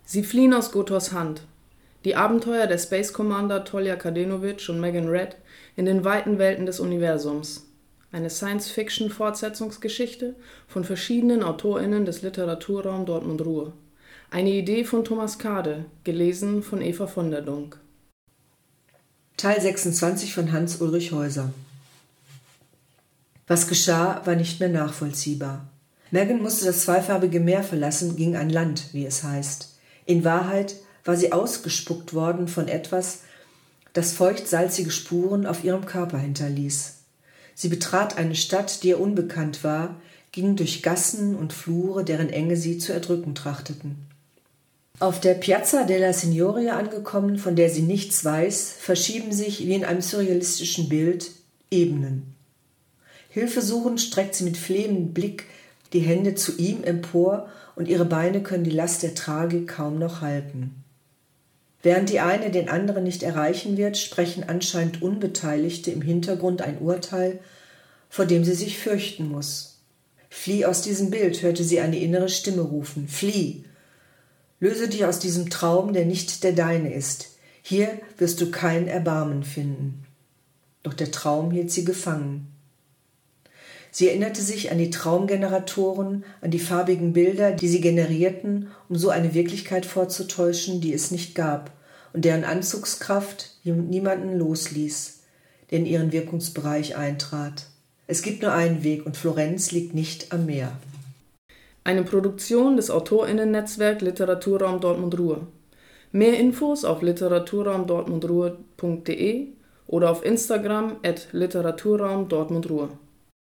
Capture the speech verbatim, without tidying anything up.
Sie fliehen aus Gotors Hand. Die Abenteuer der Space Commander Tolja Kadenovic und Megan Red in den weiten Welten des Universums. Eine Science-Fiction-Fortsetzungsgeschichte von verschiedenen AutorInnen des Literaturraum Dortmund-Ruhr. Eine Idee von Thomas Kade, gelesen von Eva von der Donk. Teil sechsundzwanzig von Hans-Ulrich Häuser. Was geschah, war nicht mehr nachvollziehbar. Megan musste das zweifarbige Meer verlassen, ging an Land, wie es heißt. In Wahrheit war sie ausgespuckt worden von etwas, das feucht-salzige Spuren auf ihrem Körper hinterließ. Sie betrat eine Stadt, die ihr unbekannt war, ging durch Gassen und Flure, deren Enge sie zu erdrücken trachteten. Auf der Piazza della Signoria angekommen, von der sie nichts weiß, verschieben sich, wie in einem surrealistischen Bild, Ebenen. Hilfesuchend streckt sie mit flehendem Blick die Hände zu ihm empor und ihre Beine können die Last der Tragik kaum noch halten. Während die eine den anderen nicht erreichen wird, sprechen anscheinend Unbeteiligte im Hintergrund ein Urteil, vor dem sie sich fürchten muss. Flieh aus diesem Bild, hörte sie eine innere Stimme rufen. Flieh! Löse dich aus diesem Traum, der nicht der deine ist. Hier wirst du kein Erbarmen finden. Doch der Traum hielt sie gefangen. Sie erinnerte sich an die Traumgeneratoren, an die farbigen Bilder, die sie generierten, um so eine Wirklichkeit vorzutäuschen, die es nicht gab und deren Anzugskraft niemanden losließ, der in ihren Wirkungsbereich eintrat. Es gibt nur einen Weg und Florenz liegt nicht am Meer. Eine Produktion des AutorInnen-Netzwerk Literaturraum Dortmund-Ruhr. Mehr Infos auf literaturraum dortmundruhr punkt de oder auf Instagram at literaturraum dortmundruhr.